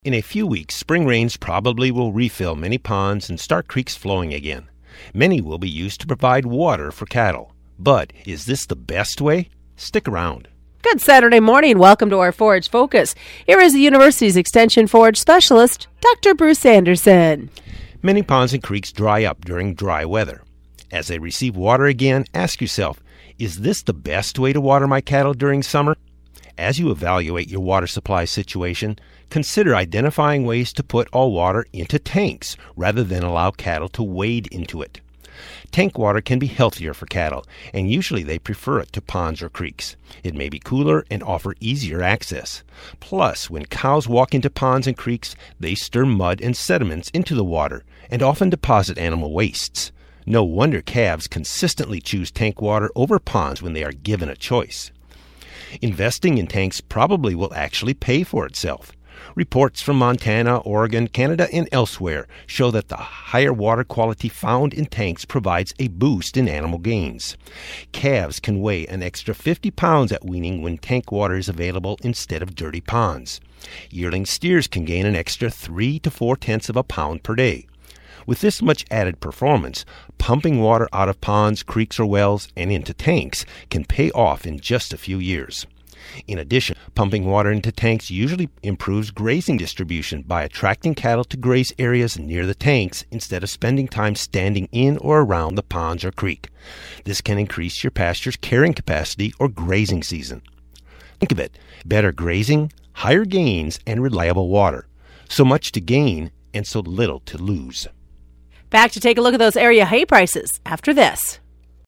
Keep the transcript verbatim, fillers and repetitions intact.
In a few weeks, spring rains probably will refill many ponds and start creeks flowing again. Many will be used to provide water for cattle. But is this the best way? Stick around. Good Saturday morning. Welcome to our Forage Focus. Here is the university's Extension Forage Specialist, Doctor Bruce Anderson. Many ponds and creeks dry up during dry weather. As they receive water again, ask yourself, is this the best way to water my cattle during summer? As you evaluate your water supply situation, consider identifying ways to put all water into tanks rather than allow cattle to wade into it. Tank water can be healthier for cattle, and usually they prefer it to ponds or creeks. It may be cooler and offer easier access. Plus, when cows walk into ponds and creeks, they stir mud and sediments into the water and often deposit animal wastes. No wonder calves consistently choose tank water over ponds when they are given a choice. Investing in tanks probably will actually pay for itself. Reports from Montana, Oregon, Canada, and elsewhere show that the higher water quality found in tanks provides a boost in animal gains. Calves can weigh an extra fifty pounds at weaning when tank water is available instead of dirty ponds. Yearling steers can gain an extra three to four tenths of a pound per day. With this much added performance, pumping water out of ponds, creeks, or wells and into tanks can pay off in just a few years. In addition, pumping water into tanks usually improves grazing distribution by attracting cattle to graze areas near the tanks instead of spending time standing in or around the ponds or creek. This can increase your pasture's carrying capacity or grazing season. Think of it, better grazing, higher gains, and reliable water. So much to gain and so little to lose. Back to take a look at those area hay prices after this.